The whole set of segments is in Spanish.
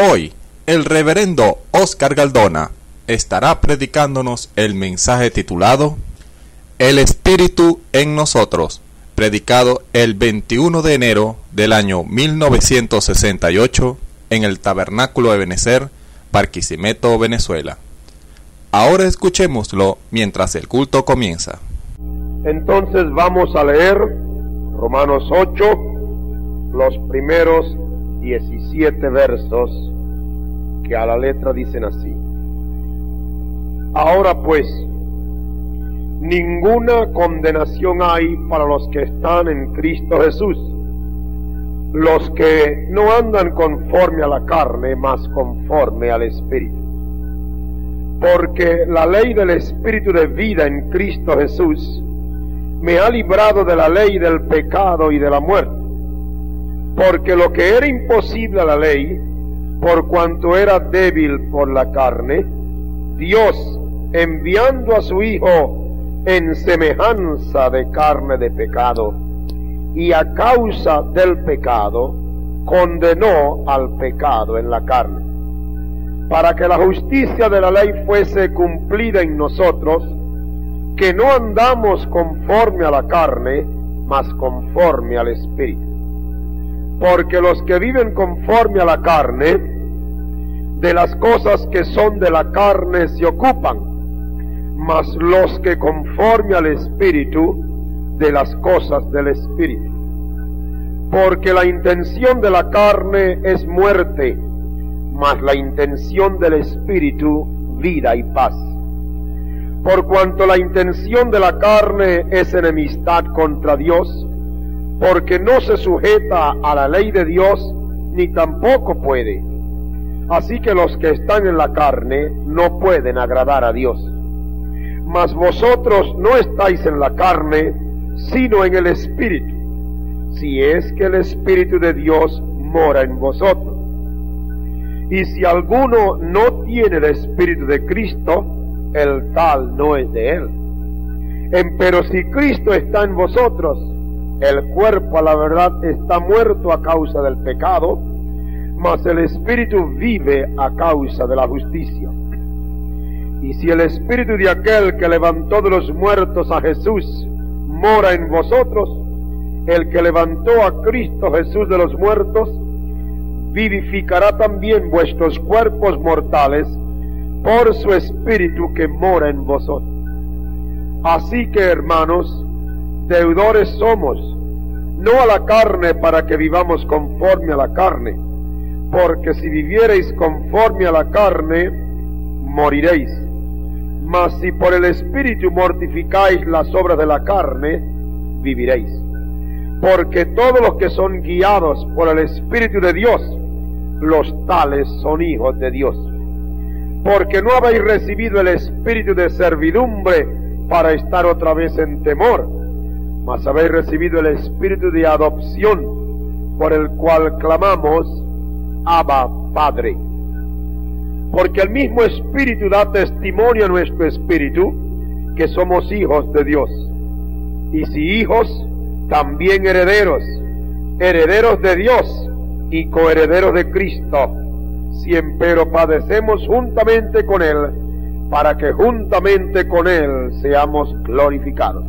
Hoy, el reverendo Oscar Galdona estará predicándonos el mensaje titulado El Espíritu en nosotros, predicado el 21 de enero del año 1968 en el Tabernáculo Ebenezer, Barquisimeto, Venezuela. Ahora escuchémoslo mientras el culto comienza. Entonces vamos a leer Romanos 8, los primeros 17 versos, que a la letra dicen así: Ahora pues, ninguna condenación hay para los que están en Cristo Jesús, los que no andan conforme a la carne, mas conforme al Espíritu. Porque la ley del Espíritu de vida en Cristo Jesús me ha librado de la ley del pecado y de la muerte. Porque lo que era imposible a la ley, por cuanto era débil por la carne, Dios, enviando a su Hijo en semejanza de carne de pecado, y a causa del pecado, condenó al pecado en la carne, para que la justicia de la ley fuese cumplida en nosotros, que no andamos conforme a la carne, mas conforme al Espíritu. Porque los que viven conforme a la carne, de las cosas que son de la carne se ocupan, mas los que conforme al Espíritu, de las cosas del Espíritu. Porque la intención de la carne es muerte, mas la intención del Espíritu, vida y paz. Por cuanto la intención de la carne es enemistad contra Dios, porque no se sujeta a la ley de Dios, ni tampoco puede. Así que los que están en la carne no pueden agradar a Dios. Mas vosotros no estáis en la carne, sino en el Espíritu, si es que el Espíritu de Dios mora en vosotros. Y si alguno no tiene el Espíritu de Cristo, el tal no es de él. Pero si Cristo está en vosotros, el cuerpo a la verdad está muerto a causa del pecado, mas el Espíritu vive a causa de la justicia. Y si el Espíritu de aquel que levantó de los muertos a Jesús mora en vosotros, el que levantó a Cristo Jesús de los muertos, vivificará también vuestros cuerpos mortales por su Espíritu que mora en vosotros. Así que, hermanos, deudores somos, no a la carne para que vivamos conforme a la carne, porque si viviereis conforme a la carne, moriréis. Mas si por el Espíritu mortificáis las obras de la carne, viviréis. Porque todos los que son guiados por el Espíritu de Dios, los tales son hijos de Dios. Porque no habéis recibido el espíritu de servidumbre para estar otra vez en temor, mas habéis recibido el espíritu de adopción, por el cual clamamos, Abba, Padre. Porque el mismo Espíritu da testimonio a nuestro espíritu que somos hijos de Dios. Y si hijos, también herederos, herederos de Dios y coherederos de Cristo, si empero padecemos juntamente con Él, para que juntamente con Él seamos glorificados.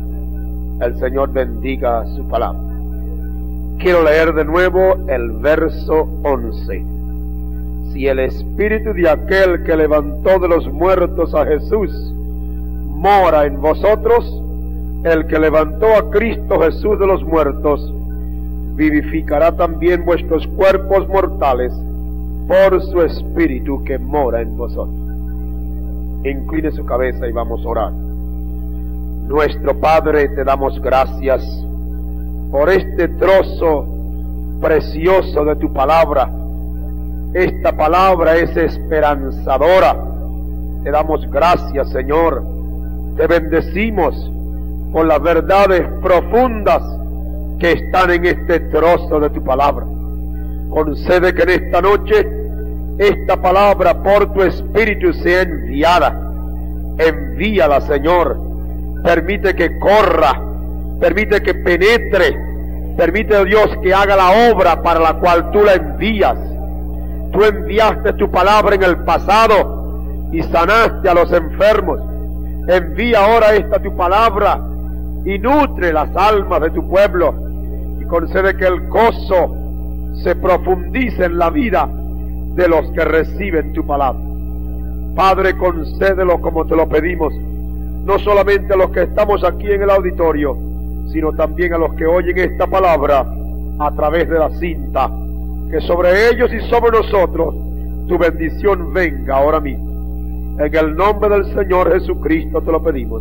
El Señor bendiga su palabra. Quiero leer de nuevo el verso 11. Si el Espíritu de aquel que levantó de los muertos a Jesús mora en vosotros, el que levantó a Cristo Jesús de los muertos, vivificará también vuestros cuerpos mortales por su Espíritu que mora en vosotros. Incline su cabeza y vamos a orar. Nuestro Padre, te damos gracias por este trozo precioso de tu palabra. Esta palabra es esperanzadora. Te damos gracias, Señor. Te bendecimos por las verdades profundas que están en este trozo de tu palabra. Concede que en esta noche esta palabra por tu Espíritu sea enviada. Envíala, Señor. Permite que corra, permite que penetre, permite, Dios, que haga la obra para la cual tú la envías. Tú enviaste tu palabra en el pasado y sanaste a los enfermos. Envía ahora esta tu palabra y nutre las almas de tu pueblo y concede que el gozo se profundice en la vida de los que reciben tu palabra. Padre, concédelo como te lo pedimos, no solamente a los que estamos aquí en el auditorio, sino también a los que oyen esta palabra a través de la cinta. Que sobre ellos y sobre nosotros tu bendición venga ahora mismo. En el nombre del Señor Jesucristo te lo pedimos.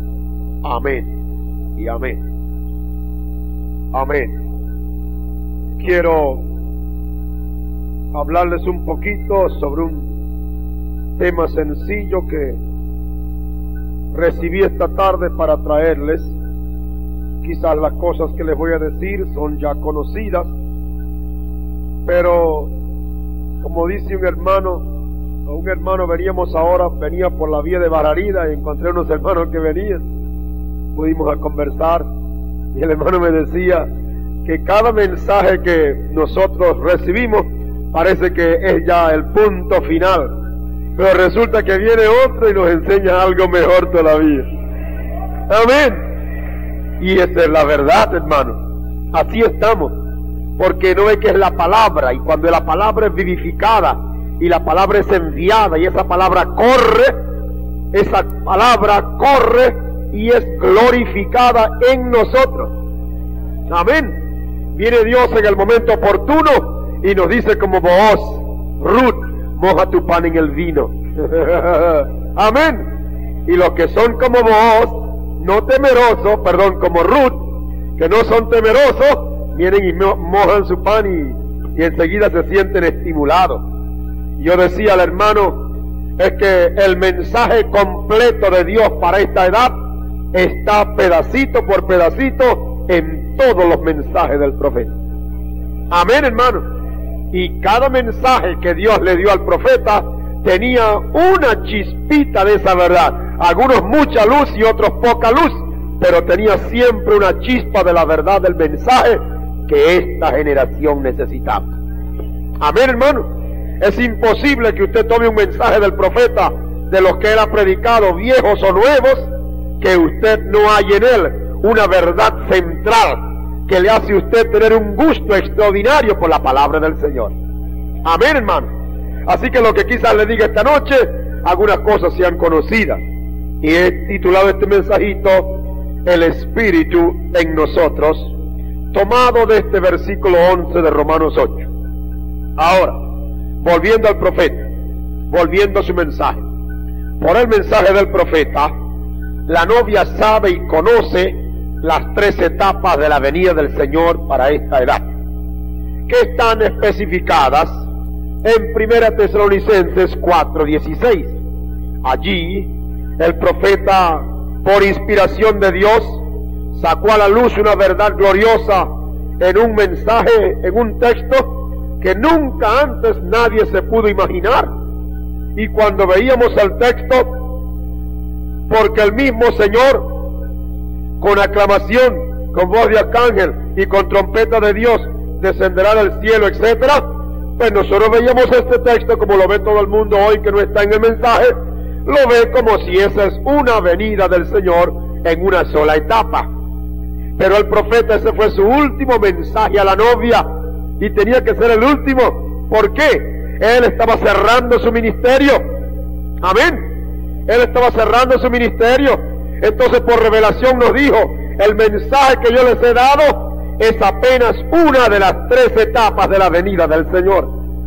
Amén y amén. Amén. Quiero hablarles un poquito sobre un tema sencillo que recibí esta tarde para traerles. Quizás las cosas que les voy a decir son ya conocidas, pero como dice un hermano venía por la vía de Bararida y encontré unos hermanos que venían, pudimos conversar y el hermano me decía que cada mensaje que nosotros recibimos parece que es ya el punto final, pero resulta que viene otro y nos enseña algo mejor todavía. Amén. Y esa es la verdad, hermano. Así estamos, porque no es que es la palabra, y cuando la palabra es vivificada y la palabra es enviada y esa palabra corre y es glorificada en nosotros. Amén. Viene Dios en el momento oportuno y nos dice como Booz: Ruth, moja tu pan en el vino. Amén. Y los que son como Booz, como Ruth, que no son temerosos, vienen y mojan su pan y enseguida se sienten estimulados. Yo decía al hermano, es que el mensaje completo de Dios para esta edad está pedacito por pedacito en todos los mensajes del profeta. Amén, hermano. Y cada mensaje que Dios le dio al profeta tenía una chispita de esa verdad. Algunos mucha luz y otros poca luz, pero tenía siempre una chispa de la verdad del mensaje que esta generación necesitaba. Amén, hermano. Es imposible que usted tome un mensaje del profeta, de los que él ha predicado, viejos o nuevos, que usted no hay en él una verdad central que le hace a usted tener un gusto extraordinario por la palabra del Señor. Amén, hermano. Así que lo que quizás le diga esta noche, algunas cosas sean conocidas. Y he titulado este mensajito, El Espíritu en nosotros, tomado de este versículo 11 de Romanos 8. Ahora, volviendo al profeta, volviendo a su mensaje. Por el mensaje del profeta, la novia sabe y conoce las 3 etapas de la venida del Señor para esta edad, que están especificadas en 1 Tesalonicenses 4:16. Allí, el profeta, por inspiración de Dios, sacó a la luz una verdad gloriosa en un mensaje, en un texto que nunca antes nadie se pudo imaginar. Y cuando veíamos el texto, porque el mismo Señor, con aclamación, con voz de arcángel y con trompeta de Dios, descenderá del cielo, etcétera, pues nosotros veíamos este texto como lo ve todo el mundo hoy que no está en el mensaje, lo ve como si esa es una venida del Señor en una sola etapa. Pero el profeta, ese fue su último mensaje a la novia, y tenía que ser el último. ¿Por qué? Él estaba cerrando su ministerio. Amén. Él estaba cerrando su ministerio. Entonces por revelación nos dijo, el mensaje que yo les he dado es apenas una de las 3 etapas de la venida del Señor.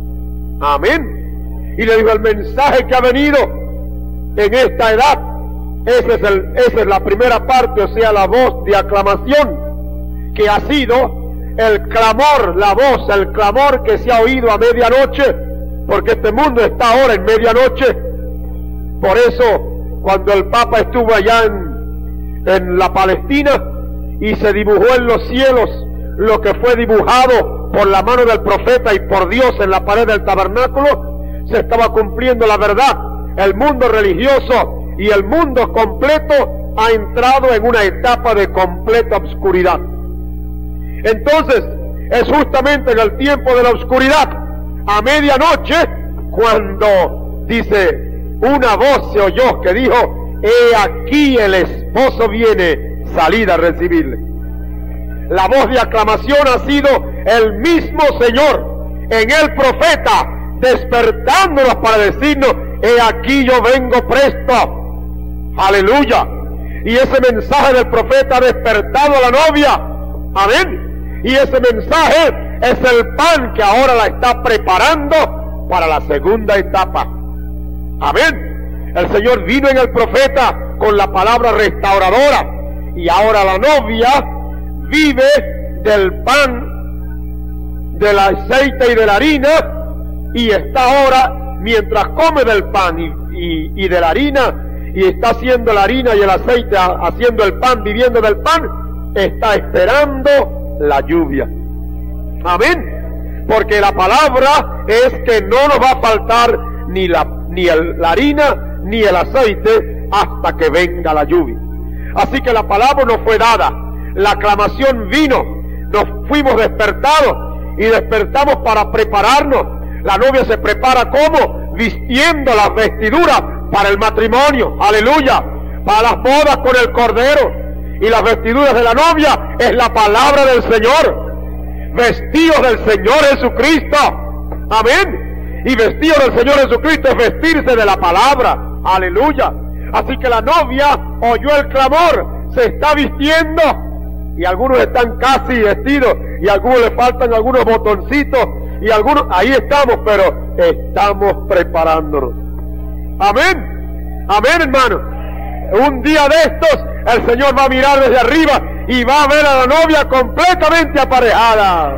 Amén. Y le dijo, el mensaje que ha venido en esta edad, esa es la primera parte, o sea, la voz de aclamación, que ha sido el clamor, la voz, el clamor que se ha oído a medianoche, porque este mundo está ahora en medianoche. Por eso, cuando el Papa estuvo allá en la Palestina y se dibujó en los cielos lo que fue dibujado por la mano del profeta y por Dios en la pared del tabernáculo, se estaba cumpliendo la verdad. El mundo religioso y el mundo completo ha entrado en una etapa de completa oscuridad. Entonces, es justamente en el tiempo de la oscuridad, a medianoche, cuando dice, una voz se oyó que dijo, he aquí el esposo viene, salid a recibirle. La voz de aclamación ha sido el mismo Señor en el profeta, despertándonos para decirnos, he aquí yo vengo presto. Aleluya. Y ese mensaje del profeta ha despertado a la novia. Amén. Y ese mensaje es el pan que ahora la está preparando para la segunda etapa. Amén. El Señor vino en el profeta con la palabra restauradora. Y ahora la novia vive del pan, del aceite y de la harina. Y está ahora, mientras come del pan y de la harina, y está haciendo la harina y el aceite, haciendo el pan, viviendo del pan, está esperando la lluvia. Amén. Porque la palabra es que no nos va a faltar ni la harina ni el aceite hasta que venga la lluvia. Así que la palabra nos fue dada, la aclamación vino, nos fuimos despertados y despertamos para prepararnos. La novia se prepara ¿cómo? Vistiendo las vestiduras para el matrimonio, aleluya, para las bodas con el Cordero. Y las vestiduras de la novia es la palabra del Señor. Vestidos del Señor Jesucristo, amén. Y vestido del Señor Jesucristo es vestirse de la palabra, aleluya. Así que la novia oyó el clamor, se está vistiendo, y algunos están casi vestidos, y a algunos le faltan algunos botoncitos, y algunos, ahí estamos, pero estamos preparándonos. Amén, amén, hermano. Un día de estos el Señor va a mirar desde arriba y va a ver a la novia completamente aparejada.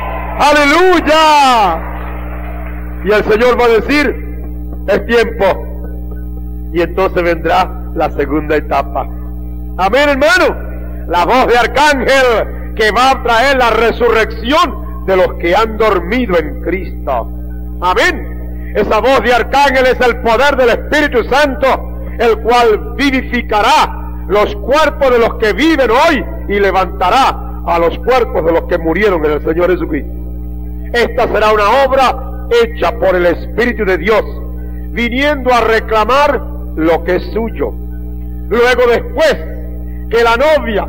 ¡Aleluya! Y el Señor va a decir, es tiempo. Y entonces vendrá la segunda etapa. Amén, hermano. La voz de arcángel que va a traer la resurrección de los que han dormido en Cristo. Amén. Esa voz de arcángel es el poder del Espíritu Santo, el cual vivificará los cuerpos de los que viven hoy y levantará a los cuerpos de los que murieron en el Señor Jesucristo. Esta será una obra hecha por el Espíritu de Dios, viniendo a reclamar lo que es suyo. Luego, después que la novia,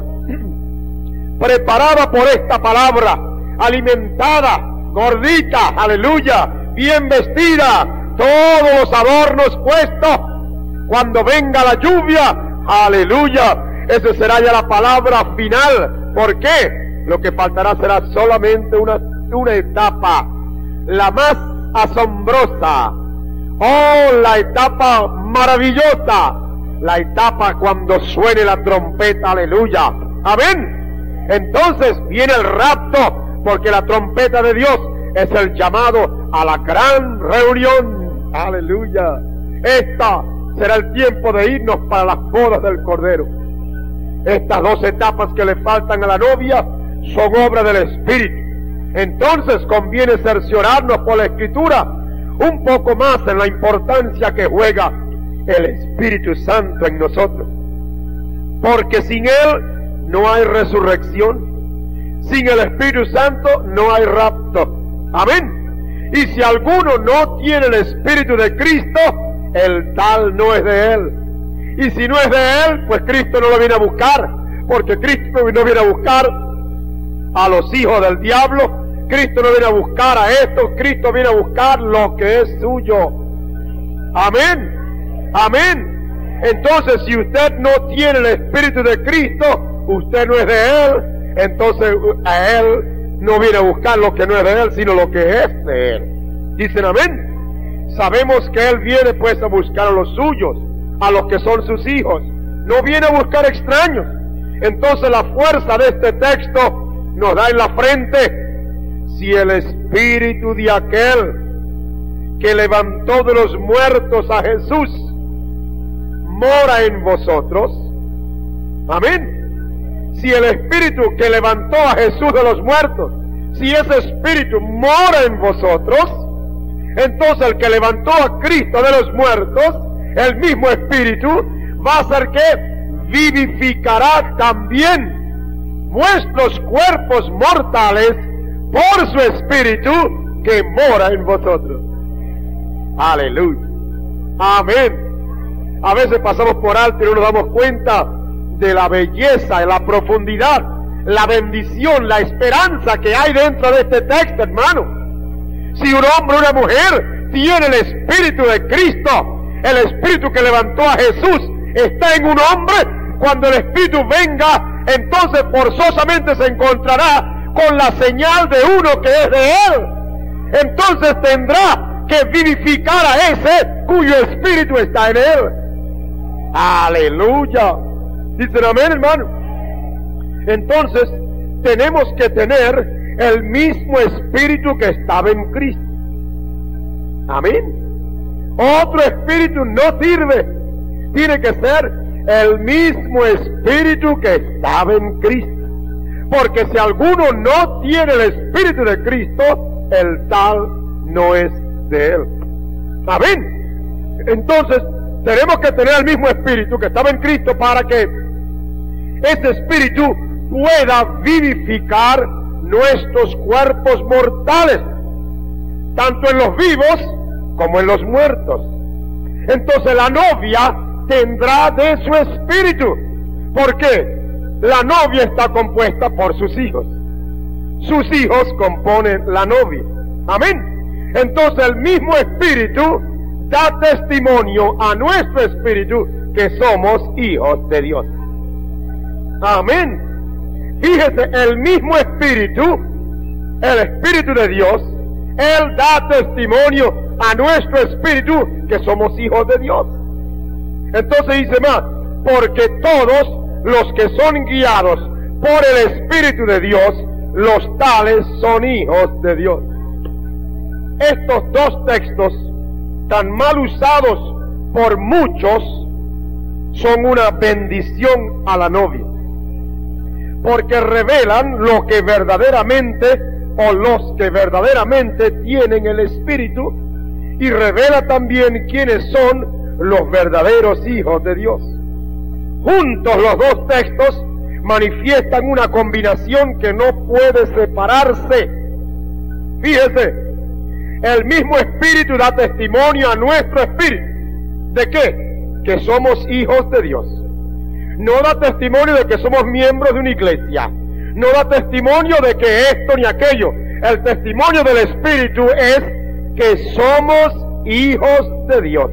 preparada por esta palabra, alimentada, gordita, aleluya, bien vestida, todos los adornos puestos, cuando venga la lluvia, aleluya, esa será ya la palabra final. ¿Por qué? Lo que faltará será solamente una etapa, la más asombrosa, la etapa maravillosa, la etapa cuando suene la trompeta, aleluya, amén. Entonces viene el rapto, porque la trompeta de Dios es el llamado a la gran reunión, aleluya. Esta será el tiempo de irnos para las bodas del Cordero. Estas dos etapas que le faltan a la novia son obra del Espíritu. Entonces conviene cerciorarnos por la Escritura un poco más en la importancia que juega el Espíritu Santo en nosotros. Porque sin Él no hay resurrección. Sin el Espíritu Santo no hay rapto. Amén. Y si alguno no tiene el Espíritu de Cristo, el tal no es de Él. Y si no es de Él, pues Cristo no lo viene a buscar. Porque Cristo no viene a buscar a los hijos del diablo. Cristo no viene a buscar a estos. Cristo viene a buscar lo que es suyo. Amén. Amén. Entonces, si usted no tiene el Espíritu de Cristo, usted no es de Él. Entonces, a Él no viene a buscar lo que no es de Él, sino lo que es de Él. Dicen amén. Sabemos que Él viene pues a buscar a los suyos, a los que son sus hijos. No viene a buscar extraños. Entonces la fuerza de este texto nos da en la frente: si el Espíritu de aquel que levantó de los muertos a Jesús mora en vosotros. Amén. Si el Espíritu que levantó a Jesús de los muertos, si ese Espíritu mora en vosotros, entonces el que levantó a Cristo de los muertos, el mismo Espíritu, va a hacer que vivificará también vuestros cuerpos mortales por su Espíritu que mora en vosotros. Aleluya. Amén. A veces pasamos por alto y no nos damos cuenta de la belleza, de la profundidad, la bendición, la esperanza que hay dentro de este texto, hermano. Si un hombre o una mujer tiene el Espíritu de Cristo, el Espíritu que levantó a Jesús está en un hombre, cuando el Espíritu venga, entonces forzosamente se encontrará con la señal de uno que es de Él. Entonces tendrá que vivificar a ese cuyo Espíritu está en Él. Aleluya. Dicen amén, hermano. Entonces tenemos que tener el mismo Espíritu que estaba en Cristo. Amén. Otro espíritu no sirve. Tiene que ser el mismo Espíritu que estaba en Cristo. Porque si alguno no tiene el Espíritu de Cristo, el tal no es de Él. Amén. Entonces tenemos que tener el mismo Espíritu que estaba en Cristo para que ese Espíritu pueda vivificar nuestros cuerpos mortales, tanto en los vivos como en los muertos. Entonces la novia tendrá de su espíritu. ¿Por qué? La novia está compuesta por sus hijos. Sus hijos componen la novia. Amén. Entonces el mismo espíritu da testimonio a nuestro espíritu que somos hijos de Dios. Amén. Fíjese, el mismo espíritu, el Espíritu de Dios, Él da testimonio a nuestro espíritu que somos hijos de Dios. Entonces dice más, porque todos los que son guiados por el Espíritu de Dios, los tales son hijos de Dios. Estos dos textos, tan mal usados por muchos, son una bendición a la novia, porque revelan lo que verdaderamente, o los que verdaderamente tienen el Espíritu, y revela también quiénes son los verdaderos hijos de Dios. Juntos los dos textos manifiestan una combinación que no puede separarse. Fíjese, el mismo Espíritu da testimonio a nuestro espíritu. ¿De qué? Que somos hijos de Dios. No da testimonio de que somos miembros de una iglesia. No da testimonio de que esto ni aquello. El testimonio del Espíritu es que somos hijos de Dios.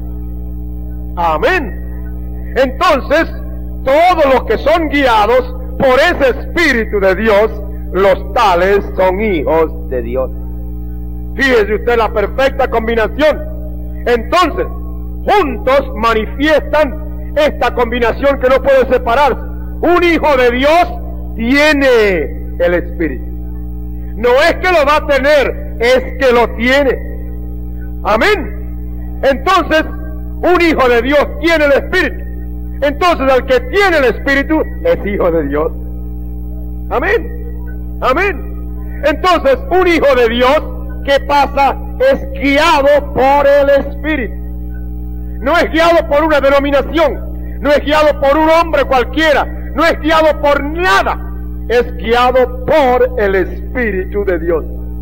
Amén. Entonces, todos los que son guiados por ese Espíritu de Dios, los tales son hijos de Dios. Fíjese usted la perfecta combinación. Entonces, juntos manifiestan esta combinación que no puede separarse. Un hijo de Dios tiene el Espíritu. No es que lo va a tener, es que lo tiene. Amén. Entonces, un hijo de Dios tiene el Espíritu. Entonces, el que tiene el Espíritu es hijo de Dios. Amén. Amén. Entonces, un hijo de Dios, ¿qué pasa? Es guiado por el Espíritu. No es guiado por una denominación, no es guiado por un hombre cualquiera, no es guiado por nada, es guiado por el Espíritu de Dios.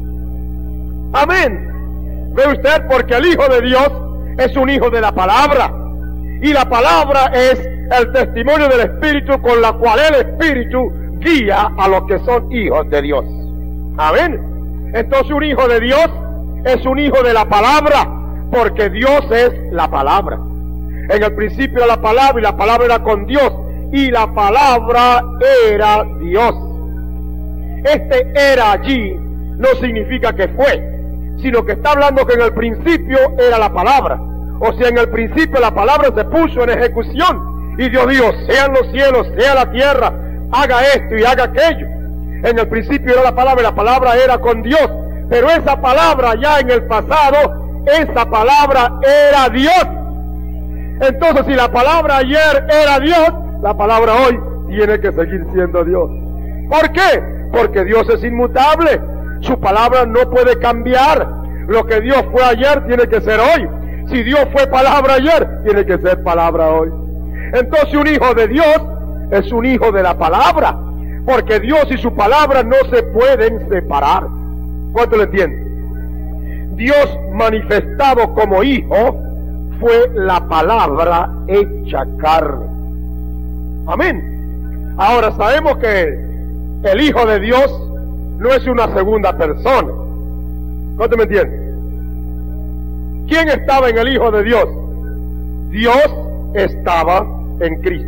Amén. ¿Ve usted? Porque el Hijo de Dios es un hijo de la palabra, y la palabra es el testimonio del Espíritu con la cual el Espíritu guía a los que son hijos de Dios. Amén. Entonces un hijo de Dios es un hijo de la palabra, porque Dios es la palabra. En el principio era la palabra, y la palabra era con Dios, y la palabra era Dios. Este era allí no significa que fue, sino que está hablando que en el principio era la palabra. O sea, en el principio la palabra se puso en ejecución, y Dios dijo, sean los cielos, sea la tierra, haga esto y haga aquello. En el principio era la palabra, y la palabra era con Dios. Pero esa palabra ya en el pasado, esa palabra era Dios. Entonces, si la palabra ayer era Dios, la palabra hoy tiene que seguir siendo Dios. ¿Por qué? Porque Dios es inmutable. Su palabra no puede cambiar. Lo que Dios fue ayer tiene que ser hoy. Si Dios fue palabra ayer, tiene que ser palabra hoy. Entonces, un hijo de Dios es un hijo de la palabra, porque Dios y su palabra no se pueden separar. ¿Cuánto lo entienden? Dios manifestado como Hijo fue la palabra hecha carne. Amén. Ahora sabemos que el Hijo de Dios no es una segunda persona. ¿Cuánto me entienden? ¿Quién estaba en el Hijo de Dios? Dios estaba en Cristo.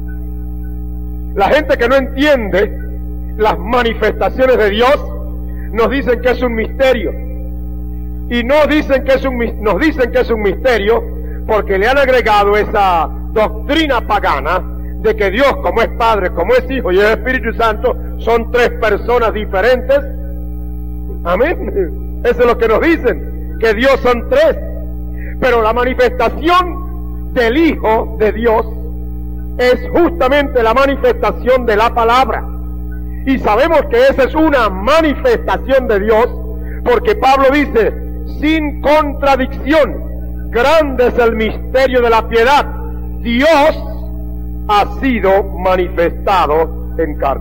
La gente que no entiende las manifestaciones de Dios nos dicen que es un misterio. Y nos dicen que es un misterio porque le han agregado esa doctrina pagana de que Dios, como es Padre, como es Hijo y es Espíritu Santo, son tres personas diferentes. Amén. Eso es lo que nos dicen, que Dios son tres. Pero la manifestación del Hijo de Dios es justamente la manifestación de la palabra. Y sabemos que esa es una manifestación de Dios, porque Pablo dice, sin contradicción, grande es el misterio de la piedad. Dios ha sido manifestado en carne.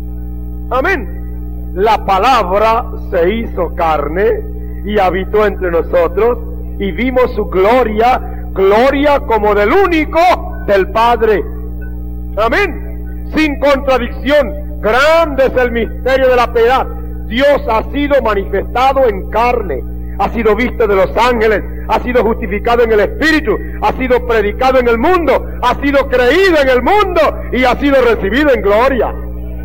Amén. La palabra se hizo carne y habitó entre nosotros y vimos su gloria, gloria como del único del Padre. Amén. Sin contradicción, grande es el misterio de la piedad. Dios ha sido manifestado en carne, ha sido visto de los ángeles, ha sido justificado en el Espíritu, ha sido predicado en el mundo, ha sido creído en el mundo y ha sido recibido en gloria.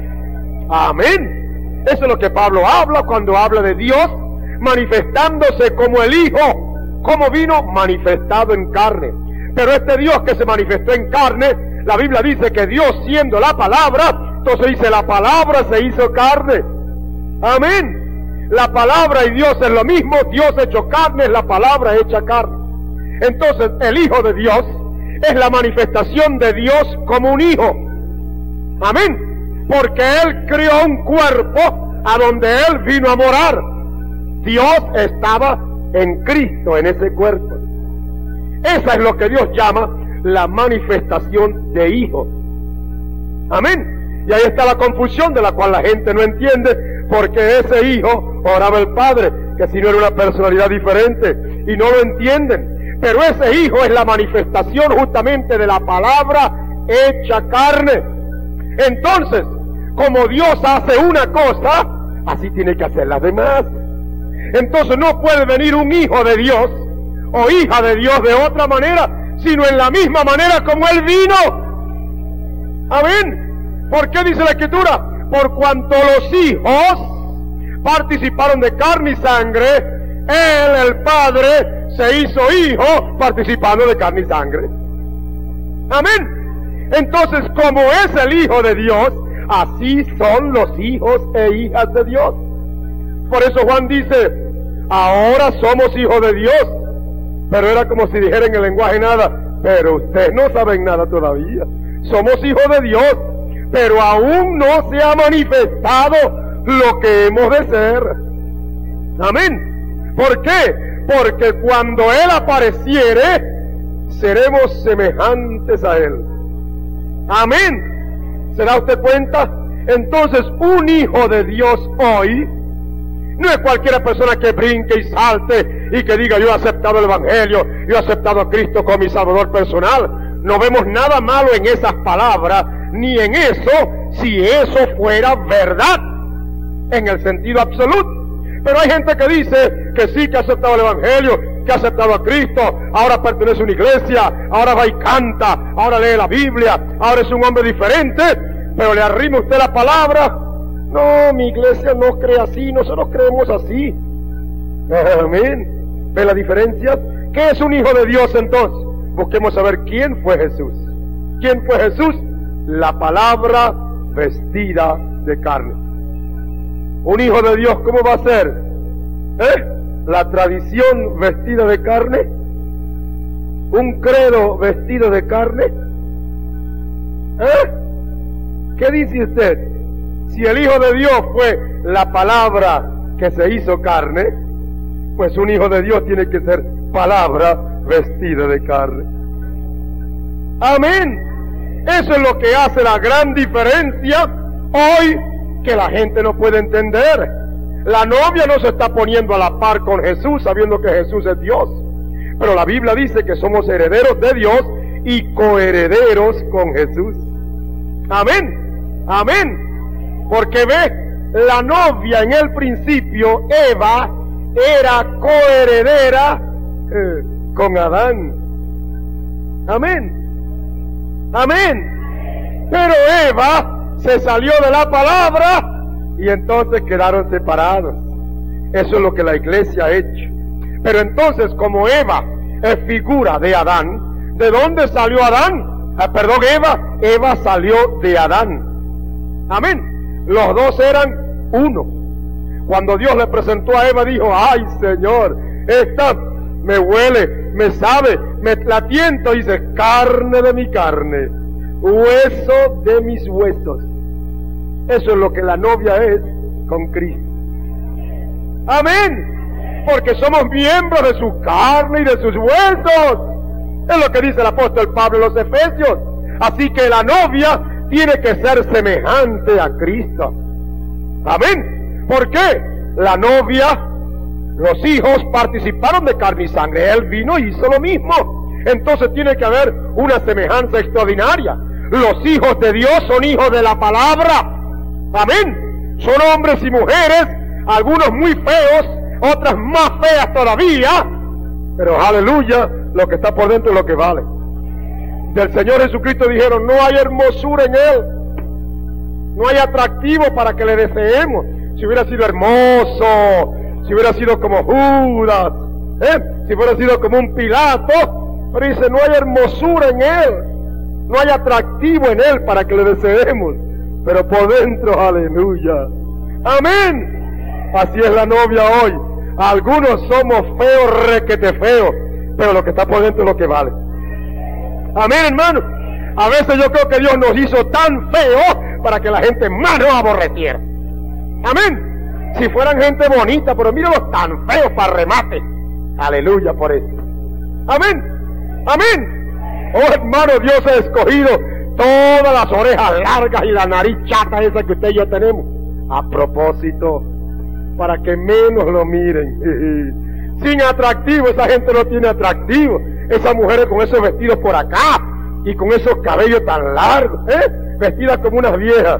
Amén. Eso es lo que Pablo habla cuando habla de Dios manifestándose como el Hijo. ¿Cómo vino? Manifestado en carne. Pero este Dios que se manifestó en carne, la Biblia dice que Dios siendo la palabra, entonces dice la palabra se hizo carne. Amén. La palabra y Dios es lo mismo. Dios hecho carne es la palabra hecha carne. Entonces el Hijo de Dios es la manifestación de Dios como un Hijo. Amén. Porque Él creó un cuerpo a donde Él vino a morar. Dios estaba en Cristo, en ese cuerpo. Esa es lo que Dios llama la manifestación de Hijo. Amén. Y ahí está la confusión de la cual la gente no entiende, porque ese Hijo oraba al Padre, que si no era una personalidad diferente, y no lo entienden. Pero ese Hijo es la manifestación justamente de la palabra hecha carne. Entonces, como Dios hace una cosa, así tiene que hacer las demás. Entonces no puede venir un hijo de Dios o hija de Dios de otra manera, sino en la misma manera como Él vino. Amén. ¿Por qué dice la Escritura? Por cuanto los hijos participaron de carne y sangre, Él, el Padre, se hizo hijo participando de carne y sangre. Amén. Entonces, como es el Hijo de Dios, así son los hijos e hijas de Dios. Por eso Juan dice, ahora somos hijos de Dios. Pero era como si dijera en el lenguaje nada, pero ustedes no saben nada todavía. Somos hijos de Dios, pero aún no se ha manifestado lo que hemos de ser. Amén. ¿Por qué? Porque cuando Él apareciere, seremos semejantes a Él. Amén. ¿Se da usted cuenta? Entonces, un hijo de Dios hoy no es cualquier persona que brinque y salte y que diga yo he aceptado el Evangelio, yo he aceptado a Cristo como mi Salvador personal. No vemos nada malo en esas palabras, ni en eso, si eso fuera verdad, en el sentido absoluto. Pero hay gente que dice que sí, que ha aceptado el Evangelio, que ha aceptado a Cristo, ahora pertenece a una iglesia, ahora va y canta, ahora lee la Biblia, ahora es un hombre diferente, pero le arrima usted la palabra. No, mi iglesia no cree así, nosotros creemos así. Amén. ¿Ve la diferencia? ¿Qué es un hijo de Dios entonces? Busquemos saber quién fue Jesús. ¿Quién fue Jesús? La palabra vestida de carne. Un hijo de Dios, ¿cómo va a ser? La tradición vestida de carne. Un credo vestido de carne. ¿Qué dice usted? Si el Hijo de Dios fue la palabra que se hizo carne, pues un hijo de Dios tiene que ser palabra vestida de carne. Amén. Eso es lo que hace la gran diferencia hoy que la gente no puede entender. La novia no se está poniendo a la par con Jesús, sabiendo que Jesús es Dios. Pero la Biblia dice que somos herederos de Dios y coherederos con Jesús. Amén, amén. Porque ve, la novia en el principio, Eva, era coheredera con Adán. Amén, amén. Pero Eva se salió de la palabra y entonces quedaron separados. Eso es lo que la iglesia ha hecho. Pero entonces, como Eva es figura de Adán, ¿de dónde salió Adán? Eva salió de Adán. Amén. Los dos eran uno. Cuando Dios le presentó a Eva, dijo: ay, Señor, esta me huele, me sabe, me la tiento. Dice: carne de mi carne, hueso de mis huesos. Eso es lo que la novia es con Cristo. Amén. Porque somos miembros de su carne y de sus huesos. Es lo que dice el apóstol Pablo en los Efesios. Así que la novia tiene que ser semejante a Cristo. Amén. ¿Por qué? La novia, los hijos participaron de carne y sangre. Él vino y hizo lo mismo. Entonces tiene que haber una semejanza extraordinaria. Los hijos de Dios son hijos de la palabra. Amén. Son hombres y mujeres, algunos muy feos, otras más feas todavía, pero aleluya, lo que está por dentro es lo que vale. Del Señor Jesucristo dijeron: no hay hermosura en Él, no hay atractivo para que le deseemos. Si hubiera sido hermoso, si hubiera sido como Judas, si hubiera sido como un Pilato, pero dice: no hay hermosura en Él, no hay atractivo en Él para que le deseemos. Pero por dentro, aleluya. Amén. Así es la novia hoy. Algunos somos feos, requete feos, pero lo que está por dentro es lo que vale. Amén, hermano. A veces yo creo que Dios nos hizo tan feos para que la gente más nos aborreciera. Amén. Si fueran gente bonita, pero míralos tan feos para remate. Aleluya por eso. Amén. Amén. Oh, hermano, Dios ha escogido todas las orejas largas y la nariz chata esa que usted y yo tenemos, a propósito, para que menos lo miren. Sin atractivo, esa gente no tiene atractivo. Esas mujeres con esos vestidos por acá y con esos cabellos tan largos, vestidas como unas viejas.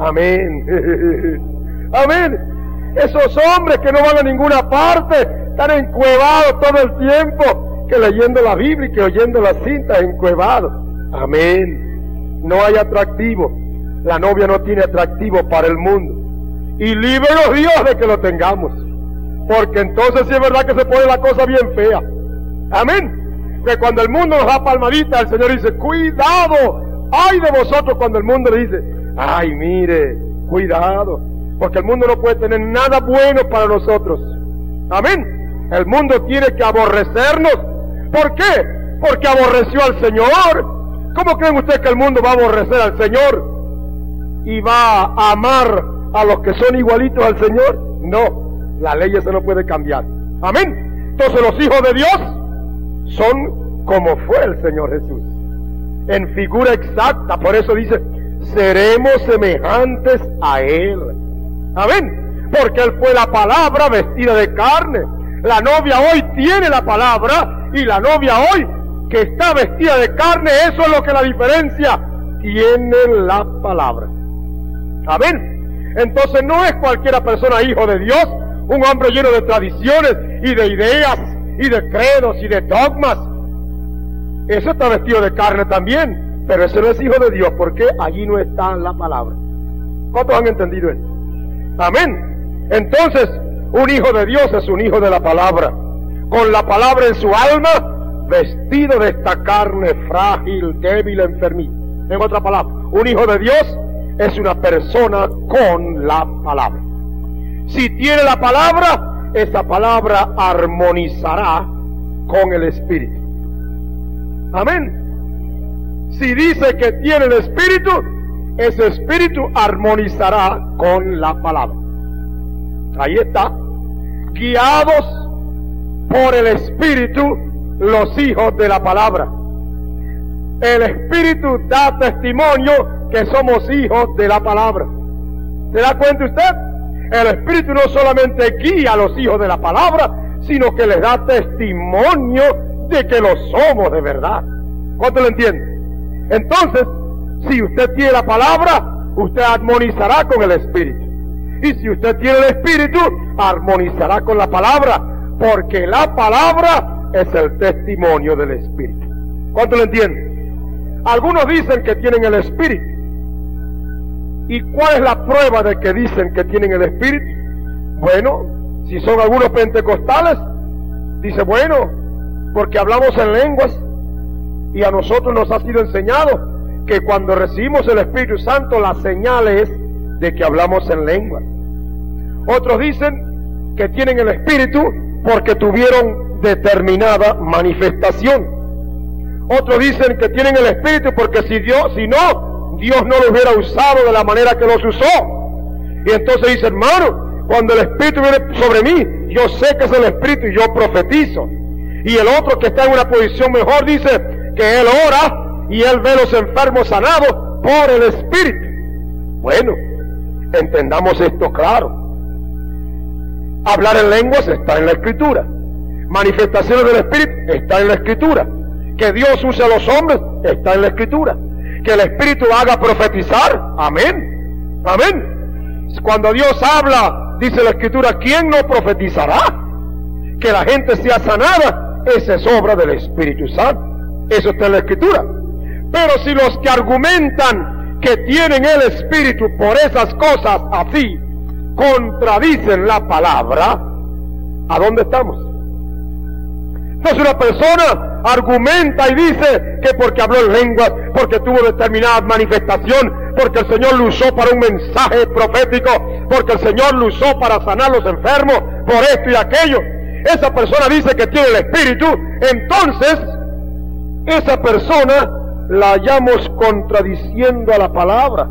Amén. Amén. Esos hombres que no van a ninguna parte, están encuevados todo el tiempo, que leyendo la Biblia y que oyendo las cintas, encuevados. Amén. No hay atractivo. La novia no tiene atractivo para el mundo. Y líbranos Dios de que lo tengamos. Porque entonces sí es verdad que se pone la cosa bien fea. Amén. Que cuando el mundo nos da palmadita, el Señor dice: cuidado. Ay de vosotros cuando el mundo le dice: ay, mire, cuidado. Porque el mundo no puede tener nada bueno para nosotros. Amén. El mundo tiene que aborrecernos. ¿Por qué? Porque aborreció al Señor. ¿Cómo creen ustedes que el mundo va a aborrecer al Señor y va a amar a los que son igualitos al Señor? No, la ley esa no puede cambiar. Amén. Entonces los hijos de Dios son como fue el Señor Jesús, en figura exacta. Por eso dice: seremos semejantes a Él. Amén. Porque Él fue la palabra vestida de carne. La novia hoy tiene la palabra, y la novia hoy que está vestida de carne, eso es lo que la diferencia, tiene la palabra. Amén. Entonces no es cualquiera persona hijo de Dios, un hombre lleno de tradiciones y de ideas y de credos y de dogmas. Eso está vestido de carne también, pero ese no es hijo de Dios, porque allí no está la palabra. ¿Cuántos han entendido eso? Amén. Entonces, un hijo de Dios es un hijo de la palabra, con la palabra en su alma, vestido de esta carne frágil, débil, enfermiza. En otra palabra, un hijo de Dios es una persona con la palabra. Si tiene la palabra, esa palabra armonizará con el Espíritu. Amén. Si dice que tiene el Espíritu, ese Espíritu armonizará con la palabra. Ahí está. Guiados por el Espíritu, los hijos de la palabra. El Espíritu da testimonio que somos hijos de la palabra. ¿Se da cuenta usted? El Espíritu no solamente guía a los hijos de la palabra, sino que les da testimonio de que lo somos de verdad. ¿Cuánto lo entiende? Entonces, si usted tiene la palabra, usted armonizará con el Espíritu. Y si usted tiene el Espíritu, armonizará con la palabra, porque la palabra es el testimonio del Espíritu. ¿Cuánto lo entiende? Algunos dicen que tienen el Espíritu. ¿Y cuál es la prueba de que dicen que tienen el Espíritu? Bueno, si son algunos pentecostales, dice, bueno, porque hablamos en lenguas y a nosotros nos ha sido enseñado que cuando recibimos el Espíritu Santo la señal es de que hablamos en lenguas. Otros dicen que tienen el Espíritu porque tuvieron determinada manifestación. Otros dicen que tienen el Espíritu porque si no, Dios no lo hubiera usado de la manera que los usó. Y entonces dice, hermano, cuando el Espíritu viene sobre mí, yo sé que es el Espíritu y yo profetizo. Y el otro que está en una posición mejor dice que él ora y él ve a los enfermos sanados por el Espíritu. Bueno, entendamos esto claro. Hablar en lenguas está en la Escritura. Manifestaciones del Espíritu está en la Escritura. Que Dios use a los hombres está en la Escritura. Que el Espíritu haga profetizar, amén, amén. Cuando Dios habla, dice la Escritura, ¿quién no profetizará? Que la gente sea sanada, esa es obra del Espíritu Santo. Eso está en la Escritura. Pero si los que argumentan que tienen el Espíritu por esas cosas así, contradicen la palabra, ¿a dónde estamos? Entonces una persona argumenta y dice que porque habló en lenguas, porque tuvo determinada manifestación, porque el Señor lo usó para un mensaje profético, porque el Señor lo usó para sanar a los enfermos, por esto y aquello. Esa persona dice que tiene el Espíritu, entonces esa persona la hallamos contradiciendo a la palabra.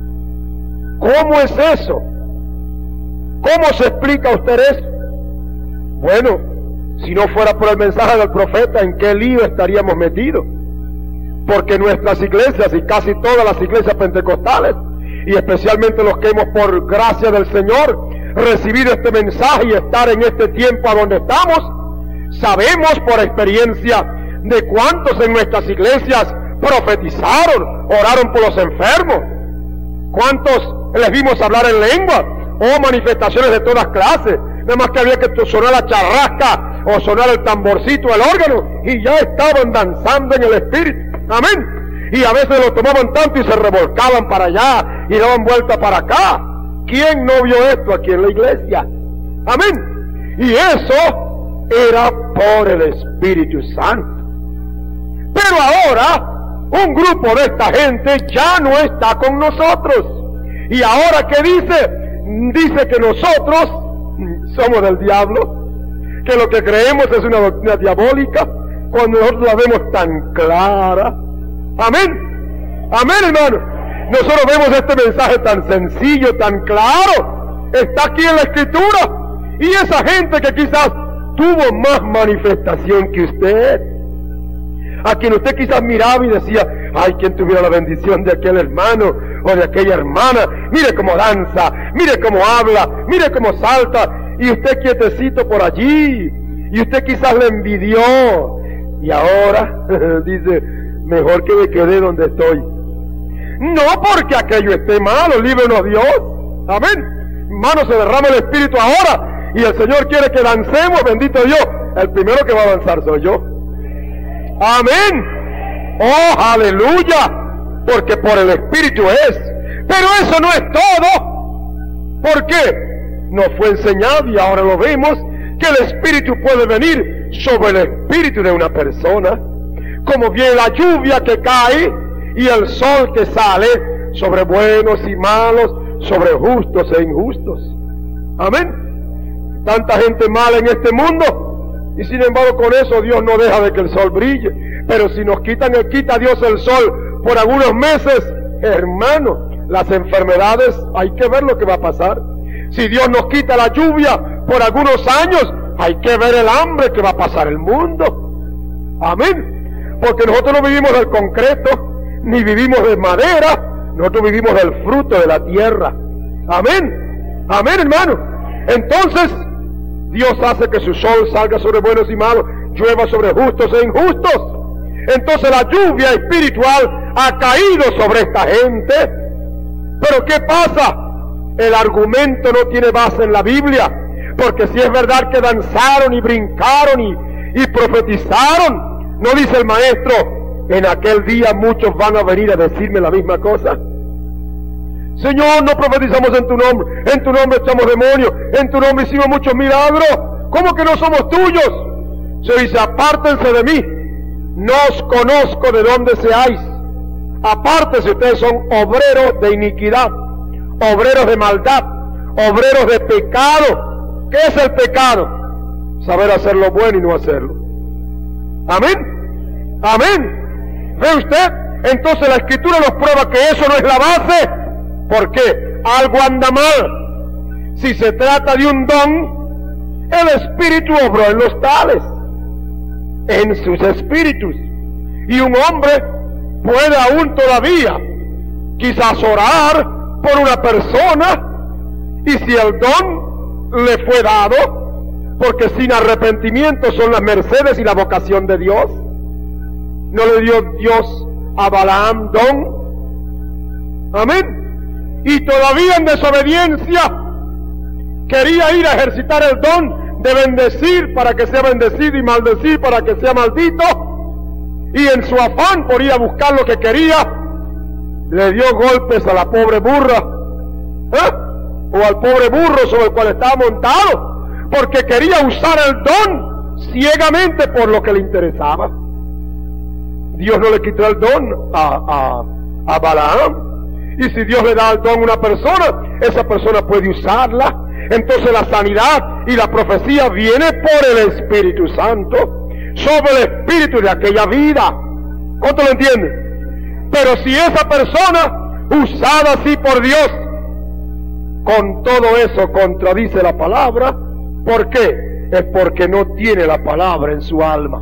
¿Cómo es eso? ¿Cómo se explica usted eso? Bueno, si no fuera por el mensaje del profeta, ¿en qué lío estaríamos metidos? Porque nuestras iglesias y casi todas las iglesias pentecostales, y especialmente los que hemos por gracia del Señor recibido este mensaje y estar en este tiempo a donde estamos, sabemos por experiencia de cuántos en nuestras iglesias profetizaron, oraron por los enfermos, cuántos les vimos hablar en lengua, o manifestaciones de todas clases. Nada más que había que sonar la charrasca o sonar el tamborcito, el órgano, y ya estaban danzando en el Espíritu. Amén. Y a veces lo tomaban tanto y se revolcaban para allá y daban vuelta para acá. ¿Quién no vio esto aquí en la iglesia? Amén. Y eso era por el Espíritu Santo. Pero ahora un grupo de esta gente ya no está con nosotros. Y ahora ¿qué dice? Dice que nosotros somos del diablo, que lo que creemos es una doctrina diabólica, cuando nosotros la vemos tan clara. Amén, amén, hermano. Nosotros vemos este mensaje tan sencillo, tan claro, está aquí en la Escritura. Y esa gente que quizás tuvo más manifestación que usted, a quien usted quizás miraba y decía, ay, quien tuviera la bendición de aquel hermano o de aquella hermana, mire cómo danza, mire cómo habla, mire cómo salta, y usted quietecito por allí, y usted quizás le envidió, y ahora dice, mejor que me quedé donde estoy. No porque aquello esté malo, líbranos Dios, amén. Hermano, se derrama el Espíritu ahora, y el Señor quiere que dancemos, bendito Dios. El primero que va a danzar soy yo. Amén. Oh, aleluya, porque por el Espíritu es. Pero eso no es todo. ¿Por qué? Nos fue enseñado y ahora lo vemos, que el Espíritu puede venir sobre el espíritu de una persona, como viene la lluvia que cae y el sol que sale sobre buenos y malos, sobre justos e injustos. Amén. Tanta gente mala en este mundo, y sin embargo con eso Dios no deja de que el sol brille. Pero si nos quita Dios el sol por algunos meses, hermano, las enfermedades, hay que ver lo que va a pasar. Si Dios nos quita la lluvia por algunos años, hay que ver el hambre que va a pasar el mundo. Amén. Porque nosotros no vivimos del concreto, ni vivimos de madera, nosotros vivimos del fruto de la tierra. Amén. Amén, hermano. Entonces, Dios hace que su sol salga sobre buenos y malos, llueva sobre justos e injustos. Entonces la lluvia espiritual ha caído sobre esta gente. Pero ¿qué pasa? El argumento no tiene base en la Biblia, porque si es verdad que danzaron y brincaron y profetizaron, no dice el maestro, en aquel día muchos van a venir a decirme la misma cosa. Señor, no profetizamos en tu nombre echamos demonios, en tu nombre hicimos muchos milagros. ¿Cómo que no somos tuyos? Se dice, apártense de mí, no os conozco de dónde seáis. Apártense, ustedes son obreros de iniquidad, obreros de maldad, obreros de pecado. ¿Qué es el pecado? Saber hacer lo bueno y no hacerlo. Amén. Amén. ¿Ve usted? Entonces la Escritura nos prueba que eso no es la base. ¿Por qué? Algo anda mal. Si se trata de un don, el Espíritu obró en los tales, en sus espíritus. Y un hombre puede aún todavía quizás orar por una persona, y si el don le fue dado, porque sin arrepentimiento son las mercedes y la vocación de Dios. ¿No le dio Dios a Balaam don? Amén. Y todavía en desobediencia quería ir a ejercitar el don de bendecir para que sea bendecido y maldecir para que sea maldito, y en su afán por ir a buscar lo que quería, le dio golpes a la pobre burra, o al pobre burro sobre el cual estaba montado, porque quería usar el don ciegamente por lo que le interesaba. Dios no le quitó el don a Balaam. Y si Dios le da el don a una persona, esa persona puede usarla. Entonces la sanidad y la profecía viene por el Espíritu Santo sobre el espíritu de aquella vida. ¿Cuánto lo entienden? Pero si esa persona, usada así por Dios, con todo eso contradice la palabra, ¿por qué? Es porque no tiene la palabra en su alma.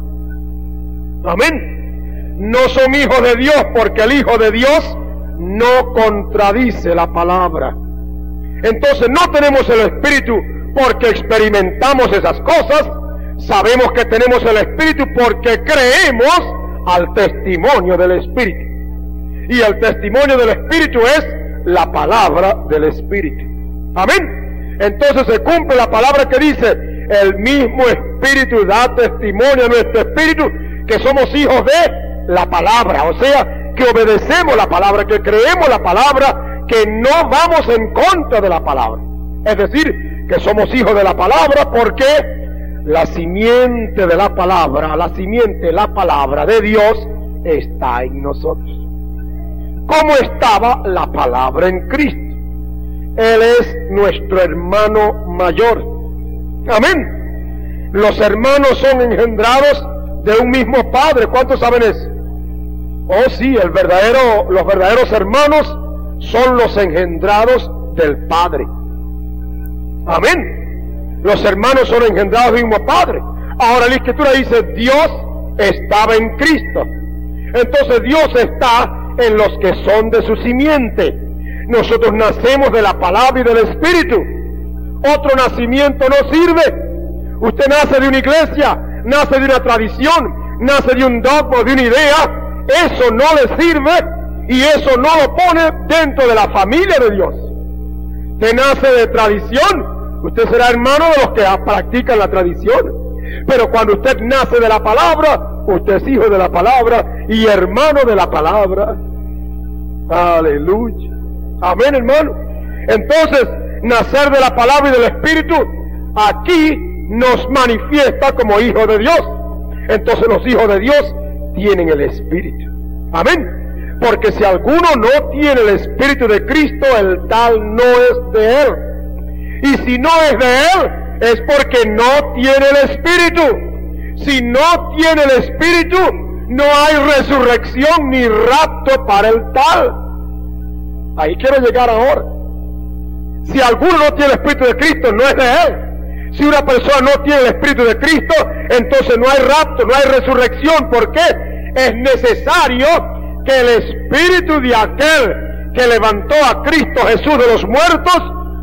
Amén. No son hijos de Dios porque el Hijo de Dios no contradice la palabra. Entonces no tenemos el Espíritu porque experimentamos esas cosas. Sabemos que tenemos el Espíritu porque creemos al testimonio del Espíritu. Y el testimonio del Espíritu es la palabra del Espíritu. Amén. Entonces se cumple la palabra que dice, el mismo Espíritu da testimonio a nuestro Espíritu que somos hijos de la palabra. O sea, que obedecemos la palabra, que creemos la palabra, que no vamos en contra de la palabra. Es decir, que somos hijos de la palabra porque la simiente de la palabra, la palabra de Dios está en nosotros. ¿Cómo estaba la palabra en Cristo? Él es nuestro hermano mayor. Amén. Los hermanos son engendrados de un mismo Padre. ¿Cuántos saben eso? Oh sí, los verdaderos hermanos son los engendrados del Padre. Amén. Los hermanos son engendrados del mismo Padre. Ahora la Escritura dice, Dios estaba en Cristo. Entonces Dios está en los que son de su simiente. Nosotros nacemos de la palabra y del Espíritu. Otro nacimiento no sirve. Usted nace de una iglesia, nace de una tradición, nace de un dogma, de una idea. Eso no le sirve y eso no lo pone dentro de la familia de Dios. Usted nace de tradición, usted será hermano de los que practican la tradición. Pero cuando usted nace de la palabra, usted es hijo de la palabra y hermano de la palabra. Aleluya. Amén, hermano. Entonces, nacer de la palabra y del Espíritu, aquí nos manifiesta como hijos de Dios. Entonces los hijos de Dios tienen el Espíritu. Amén. Porque si alguno no tiene el Espíritu de Cristo, el tal no es de él. Y si no es de él, es porque no tiene el Espíritu. Si no tiene el Espíritu, no hay resurrección ni rapto para el tal. Ahí quiero llegar ahora. Si alguno no tiene el Espíritu de Cristo, no es de él. Si una persona no tiene el Espíritu de Cristo, entonces no hay rapto, no hay resurrección. ¿Por qué? Es necesario que el Espíritu de aquel que levantó a Cristo Jesús de los muertos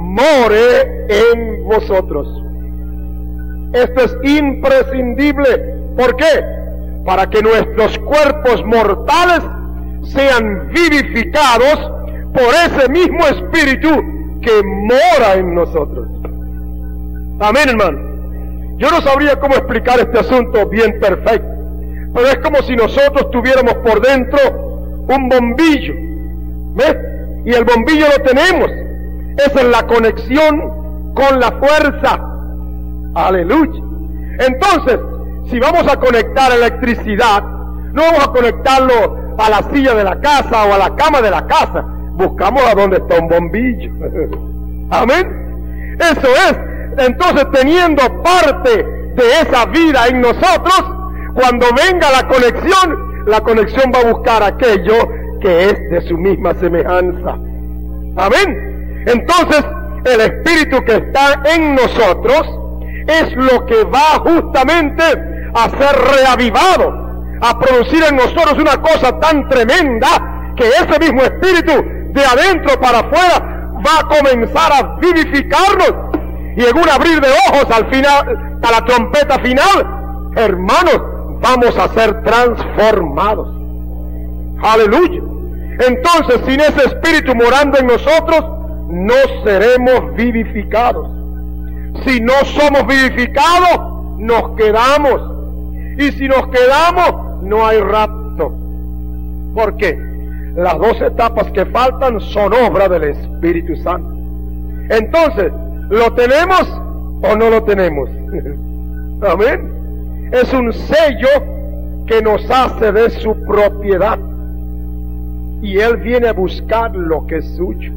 more en vosotros. Esto es imprescindible. ¿Por qué? Para que nuestros cuerpos mortales sean vivificados por ese mismo Espíritu que mora en nosotros. Amén, hermano. Yo no sabría cómo explicar este asunto bien perfecto, pero es como si nosotros tuviéramos por dentro un bombillo, ¿ves? Y el bombillo lo tenemos. Esa es la conexión con la fuerza. Aleluya. Entonces, si vamos a conectar electricidad, no vamos a conectarlo a la silla de la casa o a la cama de la casa. Buscamos a donde está un bombillo. Amén. Eso es. Entonces, teniendo parte de esa vida en nosotros, cuando venga la conexión va a buscar aquello que es de su misma semejanza. Amén. Entonces, el Espíritu que está en nosotros es lo que va justamente a ser reavivado, a producir en nosotros una cosa tan tremenda que ese mismo Espíritu de adentro para afuera va a comenzar a vivificarnos, y en un abrir de ojos al final, a la trompeta final, hermanos, vamos a ser transformados. Aleluya. Entonces, sin ese Espíritu morando en nosotros, no seremos vivificados. Si no somos vivificados, nos quedamos. Y si nos quedamos, no hay rapto. ¿Por qué? Las dos etapas que faltan son obra del Espíritu Santo. Entonces, ¿lo tenemos o no lo tenemos? Amén. Es un sello que nos hace de su propiedad. Y Él viene a buscar lo que es suyo.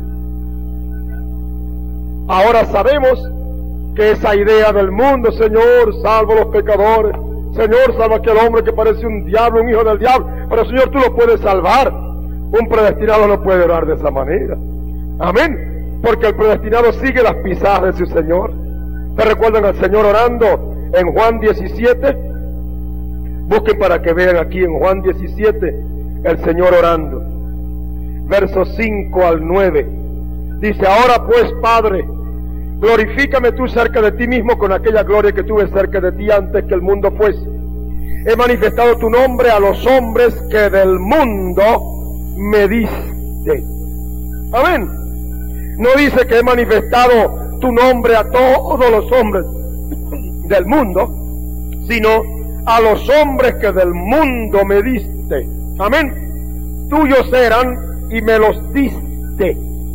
Ahora sabemos que esa idea del mundo, Señor, salva a los pecadores, Señor, salva a aquel hombre que parece un diablo, un hijo del diablo, pero Señor, tú lo puedes salvar. Un predestinado no puede orar de esa manera. Amén. Porque el predestinado sigue las pisadas de su Señor. ¿Te recuerdan al Señor orando en Juan 17? Busquen para que vean aquí en Juan 17 el Señor orando. Versos 5 al 9. Dice: ahora pues, Padre, glorifícame tú cerca de ti mismo con aquella gloria que tuve cerca de ti antes que el mundo fuese. He manifestado tu nombre a los hombres que del mundo me diste. Amén. No dice que he manifestado tu nombre a todos los hombres del mundo, sino a los hombres que del mundo me diste. Amén. Tuyos eran y me los diste.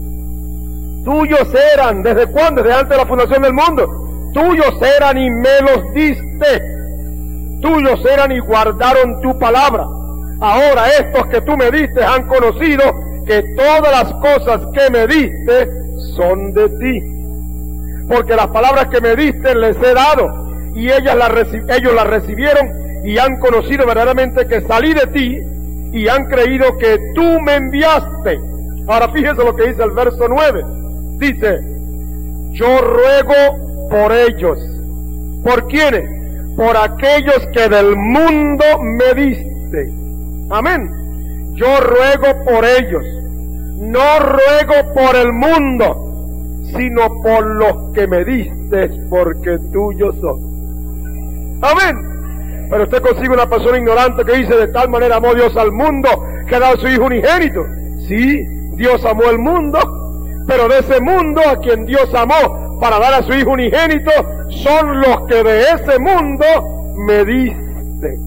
Tuyos eran, ¿desde cuándo? Desde antes de la fundación del mundo. Tuyos eran y me los diste. Tuyos eran y guardaron tu palabra. Ahora estos que tú me diste han conocido que todas las cosas que me diste son de ti. Porque las palabras que me diste les he dado, y ellos las recibieron y han conocido verdaderamente que salí de ti, y han creído que tú me enviaste. Ahora fíjese lo que dice el verso 9. Dice: yo ruego por ellos. ¿Por quiénes? Por aquellos que del mundo me diste. Amén. Yo ruego por ellos. No ruego por el mundo, sino por los que me diste, porque tuyos son. Amén. Pero usted consigue una persona ignorante que dice: de tal manera amó Dios al mundo que ha dado a su Hijo unigénito. Sí, Dios amó el mundo, pero de ese mundo a quien Dios amó para dar a su Hijo unigénito son los que de ese mundo me diste.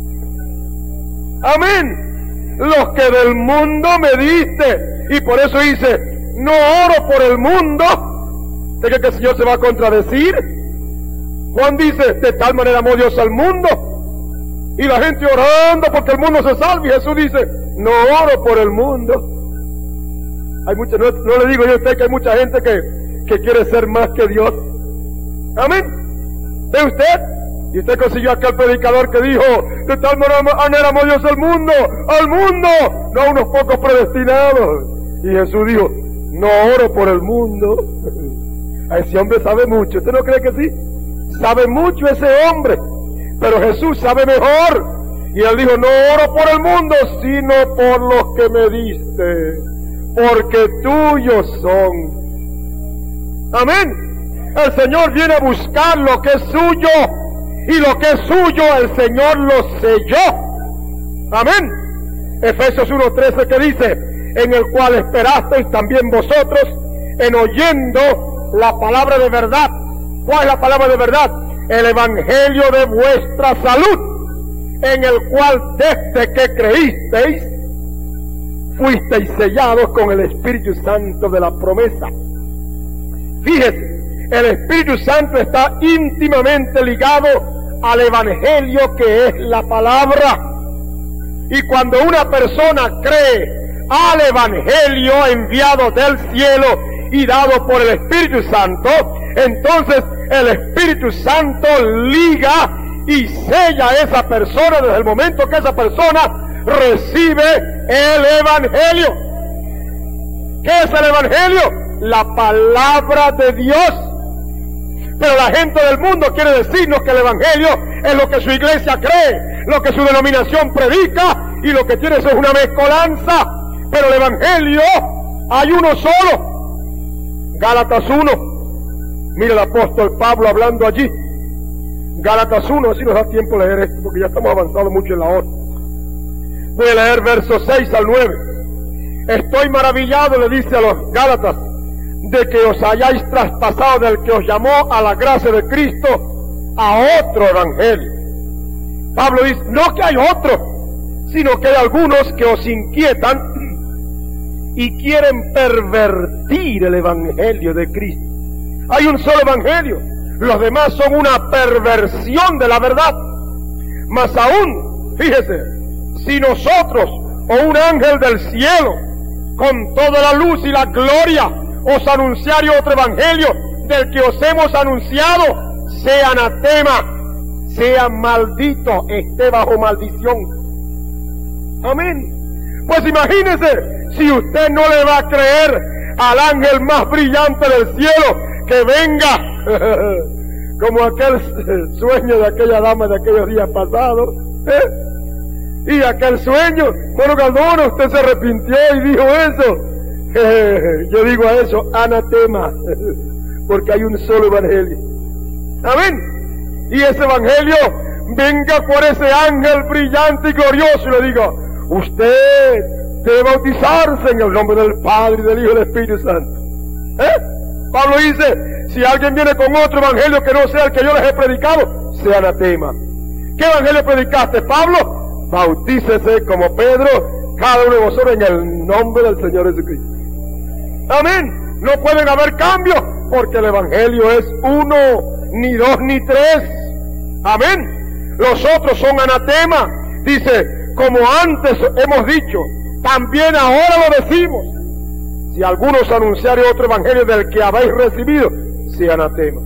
Amén. Los que del mundo me diste. Y por eso dice: no oro por el mundo. ¿De que el Señor se va a contradecir? Juan dice: de tal manera amó Dios al mundo. Y la gente orando porque el mundo se salve. Y Jesús dice: no oro por el mundo. Hay mucha, no le digo yo a usted que hay mucha gente que quiere ser más que Dios. Amén. ¿Ve usted? Y usted consiguió aquel predicador que dijo: de tal manera amó Dios al mundo, no a unos pocos predestinados. Y Jesús dijo: no oro por el mundo. A ese hombre sabe mucho. ¿Usted no cree que sí? Sabe mucho ese hombre, pero Jesús sabe mejor. Y él dijo: no oro por el mundo, sino por los que me diste, porque tuyos son. Amén. El Señor viene a buscar lo que es suyo, y lo que es suyo el Señor lo selló. Amén. Efesios 1:13 que dice, en el cual esperasteis también vosotros en oyendo la palabra de verdad. ¿Cuál es la palabra de verdad? El evangelio de vuestra salud, en el cual desde que creísteis fuisteis sellados con el Espíritu Santo de la promesa. Fíjese, el Espíritu Santo está íntimamente ligado al evangelio que es la palabra. Y cuando una persona cree al evangelio enviado del cielo y dado por el Espíritu Santo, entonces el Espíritu Santo liga y sella a esa persona desde el momento que esa persona recibe el evangelio. ¿Qué es el evangelio? La palabra de Dios. Pero la gente del mundo quiere decirnos que el evangelio es lo que su iglesia cree, lo que su denominación predica, y lo que tiene es una mezcolanza. Pero el evangelio hay uno solo. Gálatas 1. Mira el apóstol Pablo hablando allí. Gálatas 1, así nos da tiempo leer esto, porque ya estamos avanzando mucho en la hora. Voy a leer versos 6 al 9. Estoy maravillado, le dice a los Gálatas, de que os hayáis traspasado del que os llamó a la gracia de Cristo a otro evangelio. Pablo dice, no que hay otro, sino que hay algunos que os inquietan y quieren pervertir el evangelio de Cristo. Hay un solo evangelio, los demás son una perversión de la verdad. Más aún, fíjese, si nosotros o un ángel del cielo, con toda la luz y la gloria, os anunciare otro evangelio del que os hemos anunciado, sea anatema, sea maldito, esté bajo maldición. Amén. Pues imagínese, si usted no le va a creer al ángel más brillante del cielo, que venga, como aquel sueño de aquella dama de aquellos días pasados, y aquel sueño, bueno, Galdona, usted se arrepintió y dijo eso. Yo digo a eso, anatema, porque hay un solo evangelio. Amén. Y ese evangelio venga por ese ángel brillante y glorioso y le diga, usted debe bautizarse en el nombre del Padre, y del Hijo y del Espíritu Santo. Pablo dice, si alguien viene con otro evangelio que no sea el que yo les he predicado, sea anatema. ¿Qué evangelio predicaste, Pablo? Bautícese como Pedro, cada uno de vosotros en el nombre del Señor Jesucristo. Amén. No pueden haber cambios, porque el evangelio es uno, ni dos, ni tres. Amén. Los otros son anatema. Dice, como antes hemos dicho, también ahora lo decimos. Si algunos anunciare otro evangelio del que habéis recibido, sea anatema.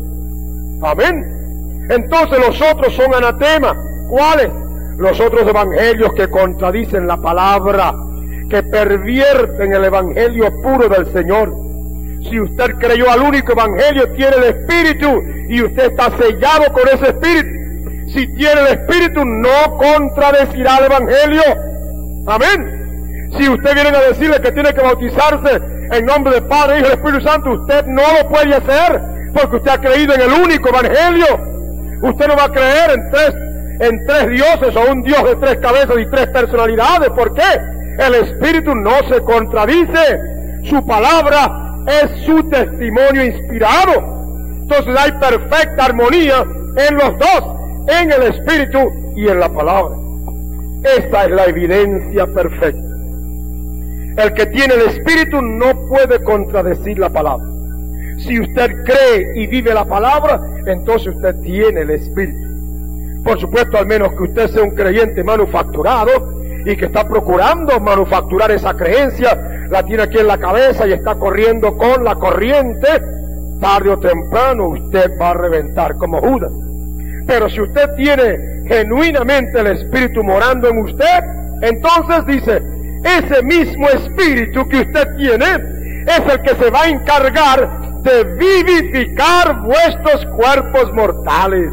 Amén. Entonces los otros son anatema. ¿Cuáles? Los otros evangelios que contradicen la palabra, que pervierten el evangelio puro del Señor. Si usted creyó al único evangelio, tiene el Espíritu, y usted está sellado con ese Espíritu. Si tiene el Espíritu, no contradecirá el evangelio. Amén. Si usted viene a decirle que tiene que bautizarse en nombre del Padre, Hijo y Espíritu Santo, usted no lo puede hacer, porque usted ha creído en el único evangelio. Usted no va a creer en tres dioses, o un Dios de tres cabezas y tres personalidades. ¿Por qué? El Espíritu no se contradice. Su palabra es su testimonio inspirado. Entonces hay perfecta armonía en los dos, en el Espíritu y en la palabra. Esta es la evidencia perfecta. El que tiene el Espíritu no puede contradecir la palabra. Si usted cree y vive la palabra, entonces usted tiene el Espíritu. Por supuesto, al menos que usted sea un creyente manufacturado y que está procurando manufacturar esa creencia, la tiene aquí en la cabeza y está corriendo con la corriente, tarde o temprano usted va a reventar como Judas. Pero si usted tiene genuinamente el Espíritu morando en usted, entonces dice, ese mismo Espíritu que usted tiene es el que se va a encargar de vivificar vuestros cuerpos mortales.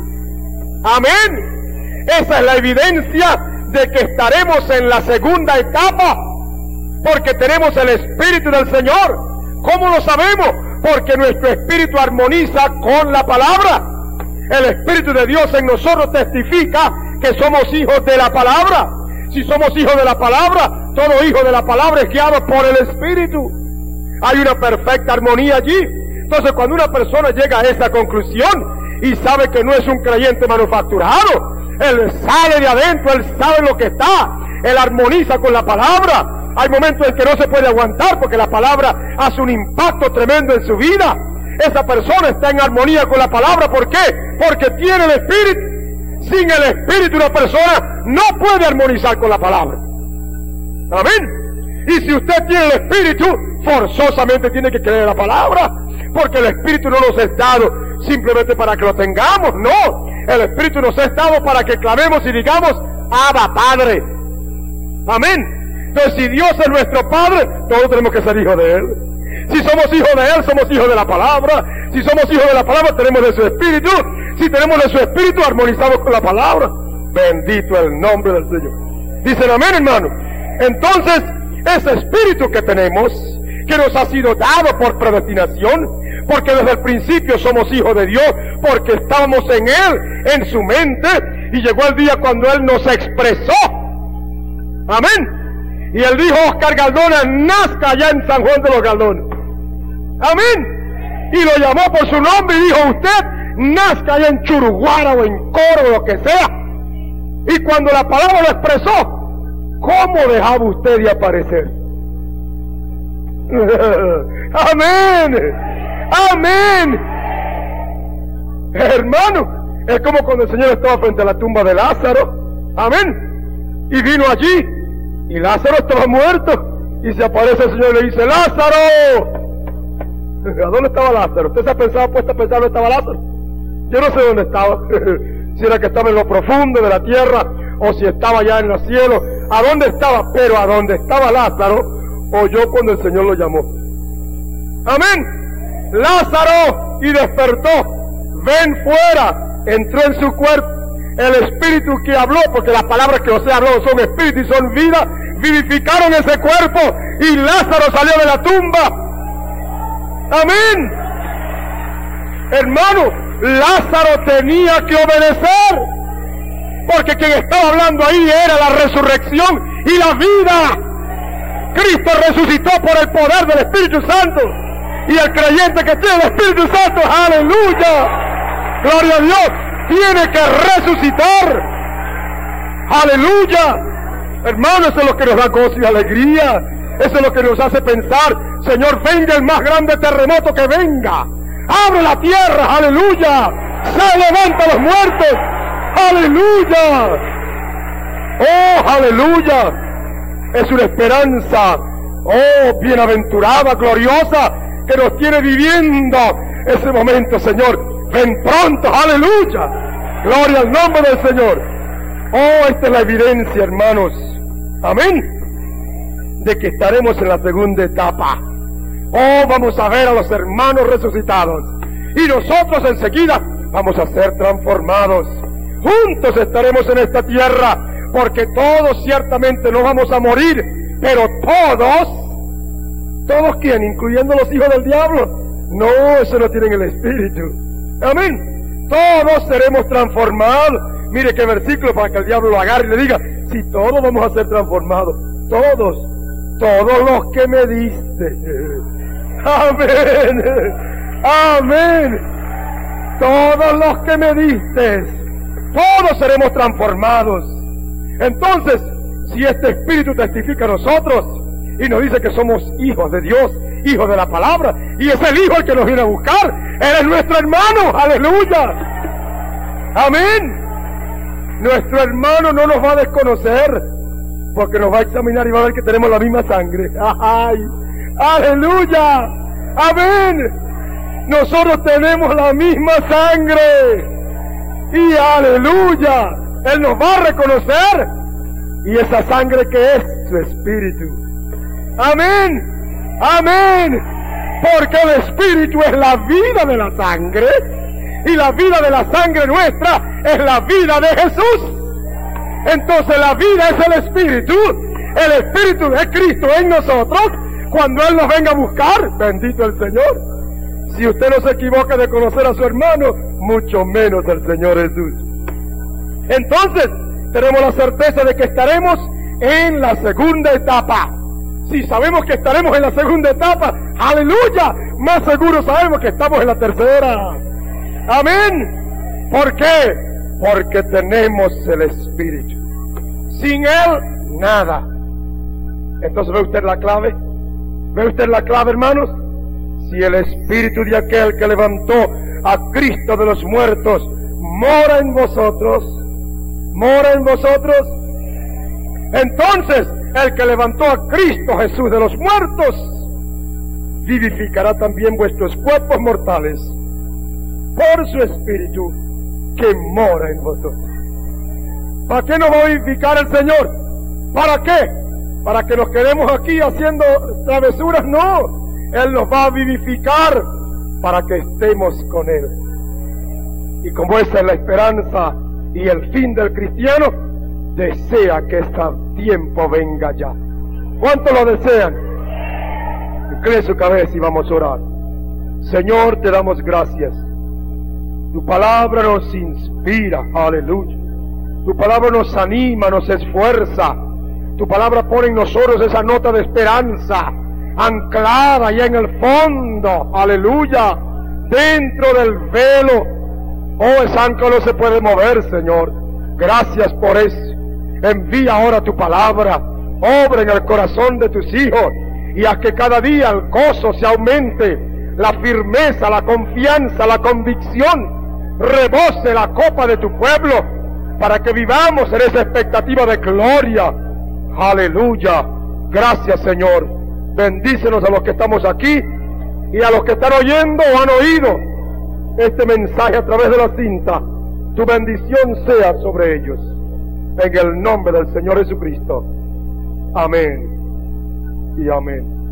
Amén. Esa es la evidencia de que estaremos en la segunda etapa, porque tenemos el Espíritu del Señor. ¿Cómo lo sabemos? porque nuestro espíritu armoniza con la palabra. El Espíritu de Dios en nosotros testifica que somos hijos de la palabra. Si somos hijos de la palabra, todo hijo de la palabra es guiado por el Espíritu. Hay una perfecta armonía allí. Entonces, cuando una persona llega a esa conclusión y sabe que no es un creyente manufacturado, él sale de adentro, él sabe lo que está, él armoniza con la palabra. Hay momentos en que no se puede aguantar porque la palabra hace un impacto tremendo en su vida. Esa persona está en armonía con la palabra. ¿Por qué? Porque tiene el Espíritu. Sin el Espíritu una persona no puede armonizar con la palabra. Amén. Y si usted tiene el Espíritu, forzosamente tiene que creer la palabra, porque el Espíritu no nos es dado simplemente para que lo tengamos, no. El Espíritu nos es dado para que clamemos y digamos, Abba, Padre. Amén. Entonces, si Dios es nuestro Padre, todos tenemos que ser hijos de Él. Si somos hijos de Él, somos hijos de la palabra. Si somos hijos de la palabra, tenemos de su Espíritu. Si tenemos de su Espíritu, armonizamos con la palabra. Bendito el nombre del Señor. Dicen amén, hermano. Entonces, ese Espíritu que tenemos, que nos ha sido dado por predestinación, porque desde el principio somos hijos de Dios, porque estábamos en Él, en su mente, y llegó el día cuando Él nos expresó. Amén. Y Él dijo, Oscar Galdona, nazca allá en San Juan de los Galdones. Amén. Y lo llamó por su nombre y dijo, usted nazca allá en Churuguara o en Coro o lo que sea. Y cuando la palabra lo expresó, ¿cómo dejaba usted de aparecer? Amén. Amén. Hermano, es como cuando el Señor estaba frente a la tumba de Lázaro. Amén. Y vino allí y Lázaro estaba muerto. Y se aparece el Señor y le dice, ¡Lázaro! ¿A dónde estaba Lázaro? ¿Usted se ha pensado, puesto a pensar dónde estaba Lázaro? Yo no sé dónde estaba. Si era que estaba en lo profundo de la tierra o si estaba ya en los cielos. ¿A dónde estaba? Pero a dónde estaba Lázaro oyó cuando el Señor lo llamó. Amén. Lázaro, y despertó. Ven fuera. Entró en su cuerpo el espíritu que habló, porque las palabras que os he hablado son espíritu y son vida. Vivificaron ese cuerpo y Lázaro salió de la tumba. Amén. Hermano, Lázaro tenía que obedecer, porque quien estaba hablando ahí era la resurrección y la vida. Cristo resucitó por el poder del Espíritu Santo, y el creyente que tiene el Espíritu Santo, aleluya, gloria a Dios, tiene que resucitar. Aleluya. Hermano, eso es lo que nos da gozo y alegría. Eso es lo que nos hace pensar, Señor, venga el más grande terremoto que venga. Abre la tierra, aleluya. Se levanta los muertos, aleluya. Oh, aleluya. Es una esperanza, oh, bienaventurada, gloriosa, que nos tiene viviendo ese momento, Señor. Ven pronto, aleluya. Gloria al nombre del Señor. Oh, esta es la evidencia, hermanos. Amén. De que estaremos en la segunda etapa. Oh, vamos a ver a los hermanos resucitados. Y nosotros enseguida vamos a ser transformados. Juntos estaremos en esta tierra, porque todos ciertamente no vamos a morir, pero todos ¿quién? Incluyendo los hijos del diablo. No, eso no tienen el Espíritu. Amén. Todos seremos transformados. Mire qué versículo para que el diablo lo agarre y le diga, si todos vamos a ser transformados. Todos los que me diste. Amén. Amén. Todos los que me diste. Todos seremos transformados. Entonces, si este Espíritu testifica a nosotros y nos dice que somos hijos de Dios, hijos de la palabra, y es el Hijo el que nos viene a buscar, Él es nuestro hermano. Aleluya. Amén. Nuestro hermano no nos va a desconocer, porque nos va a examinar y va a ver que tenemos la misma sangre. ¡Ay! ¡Aleluya! ¡Amén! Nosotros tenemos la misma sangre. ¡Y aleluya! Él nos va a reconocer. Y esa sangre que es su Espíritu. ¡Amén! ¡Amén! Porque el Espíritu es la vida de la sangre. Y la vida de la sangre nuestra es la vida de Jesús. Entonces la vida es el Espíritu de Cristo en nosotros. Cuando Él nos venga a buscar, bendito el Señor, Si usted no se equivoca de conocer a su hermano, mucho menos al Señor Jesús. Entonces, tenemos la certeza de que estaremos en la segunda etapa. Si sabemos que estaremos en la segunda etapa, aleluya, más seguro sabemos que estamos en la tercera. Amén. ¿Por qué? Porque tenemos el Espíritu. Sin Él, nada. Entonces, ¿ve usted la clave? ¿Ve usted la clave, hermanos? Si el Espíritu de aquel que levantó a Cristo de los muertos mora en vosotros, entonces el que levantó a Cristo Jesús de los muertos vivificará también vuestros cuerpos mortales por su Espíritu que mora en vosotros. ¿Para qué nos va a vivificar el Señor? ¿Para qué? ¿Para que nos quedemos aquí haciendo travesuras? No, Él nos va a vivificar para que estemos con Él. Y como esa es la esperanza y el fin del cristiano, desea que ese tiempo venga ya. ¿Cuántos lo desean? Incline su cabeza y vamos a orar. Señor, te damos gracias. Tu palabra nos inspira, aleluya. Tu palabra nos anima, nos esfuerza. Tu palabra pone en nosotros esa nota de esperanza, anclada ya en el fondo, aleluya, dentro del velo. Oh, ese ancla no se puede mover, Señor. Gracias por eso. Envía ahora tu palabra, obra en el corazón de tus hijos, y haz que cada día el gozo se aumente, la firmeza, la confianza, la convicción, rebose la copa de tu pueblo, para que vivamos en esa expectativa de gloria. Aleluya. Gracias, Señor. Bendícenos a los que estamos aquí y a los que están oyendo o han oído este mensaje a través de la cinta. Tu bendición sea sobre ellos. En el nombre del Señor Jesucristo. Amén y amén.